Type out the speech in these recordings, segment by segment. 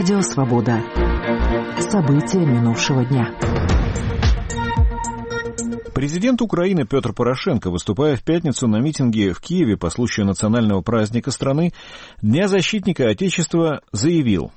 Радио «Свобода». События минувшего дня. Президент Украины Петр Порошенко, выступая в пятницу на митинге в Киеве по случаю национального праздника страны, Дня защитника Отечества, заявил: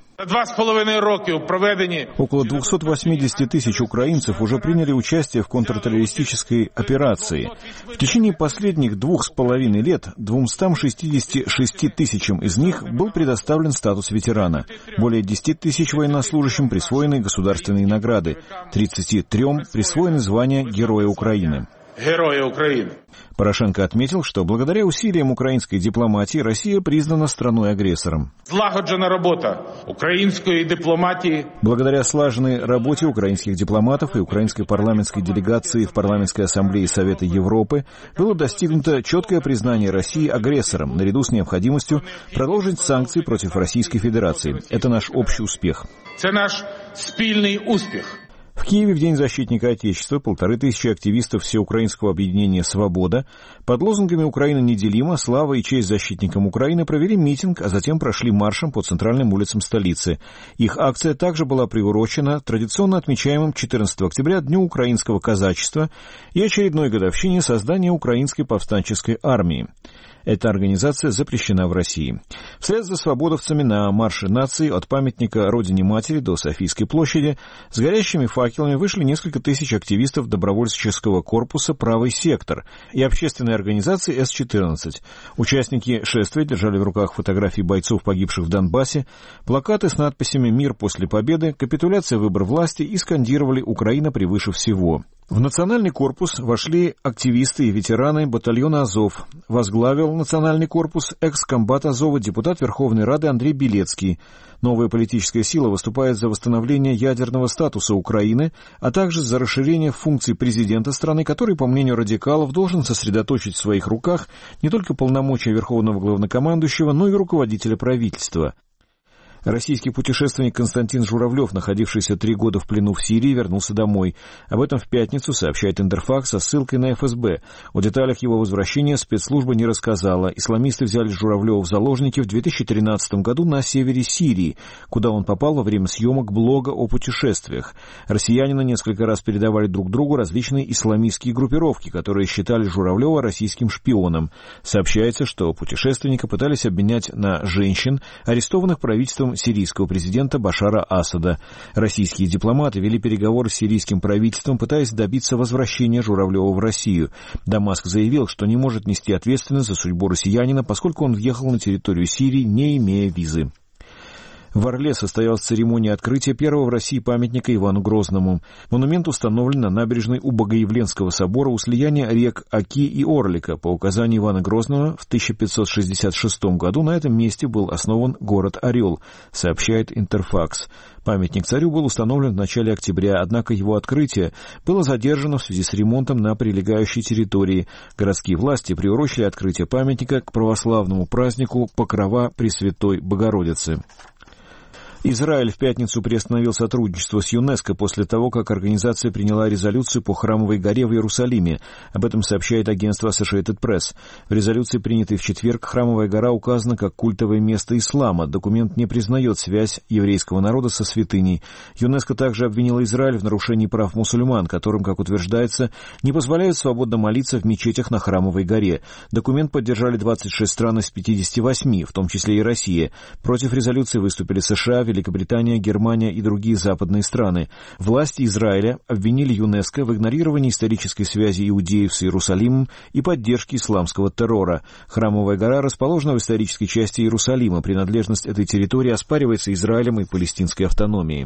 около 280 тысяч украинцев уже приняли участие в контртеррористической операции. В течение последних 2,5 лет 266 тысячам из них был предоставлен статус ветерана. Более 10 тысяч военнослужащим присвоены государственные награды. 33 присвоены звание Героя Украины. Порошенко отметил, что благодаря усилиям украинской дипломатии Россия признана страной-агрессором. Благодаря слаженной работе украинских дипломатов и украинской парламентской делегации в Парламентской ассамблее Совета Европы было достигнуто четкое признание России агрессором, наряду с необходимостью продолжить санкции против Российской Федерации. Это наш общий успех. Это наш спільний успех. В Киеве в День защитника Отечества 1500 активистов Всеукраинского объединения «Свобода» под лозунгами «Украина неделима», «Слава и честь защитникам Украины» провели митинг, а затем прошли маршем по центральным улицам столицы. Их акция также была приурочена традиционно отмечаемым 14 октября Дню украинского казачества и очередной годовщине создания Украинской повстанческой армии. Эта организация запрещена в России. Вслед за свободовцами на марше нации от памятника Родине Матери до Софийской площади с горящими факелами вышли несколько тысяч активистов добровольческого корпуса «Правый сектор» и общественной организации С-14. Участники шествия держали в руках фотографии бойцов, погибших в Донбассе, плакаты с надписями «Мир после победы», «Капитуляция, выбор власти» и скандировали «Украина превыше всего». В национальный корпус вошли активисты и ветераны батальона «Азов». Возглавил национальный корпус экс-комбат Азова депутат Верховной Рады Андрей Белецкий. Новая политическая сила выступает за восстановление ядерного статуса Украины, а также за расширение функций президента страны, который, по мнению радикалов, должен сосредоточить в своих руках не только полномочия Верховного главнокомандующего, но и руководителя правительства. Российский путешественник Константин Журавлев, находившийся 3 года в плену в Сирии, вернулся домой. Об этом в пятницу сообщает Интерфакс со ссылкой на ФСБ. О деталях его возвращения спецслужба не рассказала. Исламисты взяли Журавлева в заложники в 2013 году на севере Сирии, куда он попал во время съемок блога о путешествиях. Россиянина несколько раз передавали друг другу различные исламистские группировки, которые считали Журавлева российским шпионом. Сообщается, что путешественника пытались обменять на женщин, арестованных правительством сирийского президента Башара Асада. Российские дипломаты вели переговоры с сирийским правительством, пытаясь добиться возвращения Журавлева в Россию. Дамаск заявил, что не может нести ответственность за судьбу россиянина, поскольку он въехал на территорию Сирии, не имея визы. В Орле состоялась церемония открытия первого в России памятника Ивану Грозному. Монумент установлен на набережной у Богоявленского собора у слияния рек Оки и Орлика. По указанию Ивана Грозного в 1566 году на этом месте был основан город Орел, сообщает Интерфакс. Памятник царю был установлен в начале октября, однако его открытие было задержано в связи с ремонтом на прилегающей территории. Городские власти приурочили открытие памятника к православному празднику Покрова Пресвятой Богородицы. Израиль в пятницу приостановил сотрудничество с ЮНЕСКО после того, как организация приняла резолюцию по Храмовой горе в Иерусалиме. Об этом сообщает агентство Associated Press. В резолюции, принятой в четверг, Храмовая гора указана как культовое место ислама. Документ не признает связь еврейского народа со святыней. ЮНЕСКО также обвинила Израиль в нарушении прав мусульман, которым, как утверждается, не позволяют свободно молиться в мечетях на Храмовой горе. Документ поддержали 26 стран из 58, в том числе и Россия. Против резолюции выступили США, Великобритания, Германия и другие западные страны. Власти Израиля обвинили ЮНЕСКО в игнорировании исторической связи иудеев с Иерусалимом и поддержке исламского террора. Храмовая гора расположена в исторической части Иерусалима. Принадлежность этой территории оспаривается Израилем и палестинской автономией.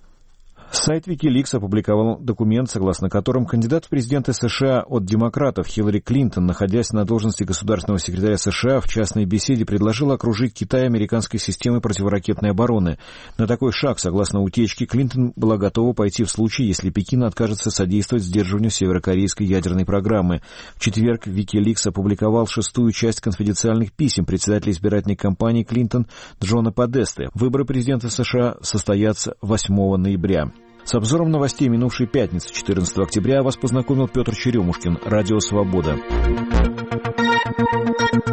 Сайт Wikileaks опубликовал документ, согласно которому кандидат в президенты США от демократов Хиллари Клинтон, находясь на должности государственного секретаря США, в частной беседе предложила окружить Китай американской системой противоракетной обороны. На такой шаг, согласно утечке, Клинтон была готова пойти в случае, если Пекин откажется содействовать сдерживанию северокорейской ядерной программы. В четверг Wikileaks опубликовал 6-ю часть конфиденциальных писем председателя избирательной кампании Клинтон Джона Подесты. Выборы президента США состоятся 8 ноября. С обзором новостей минувшей пятницы, 14 октября, вас познакомил Петр Черемушкин, Радио «Свобода».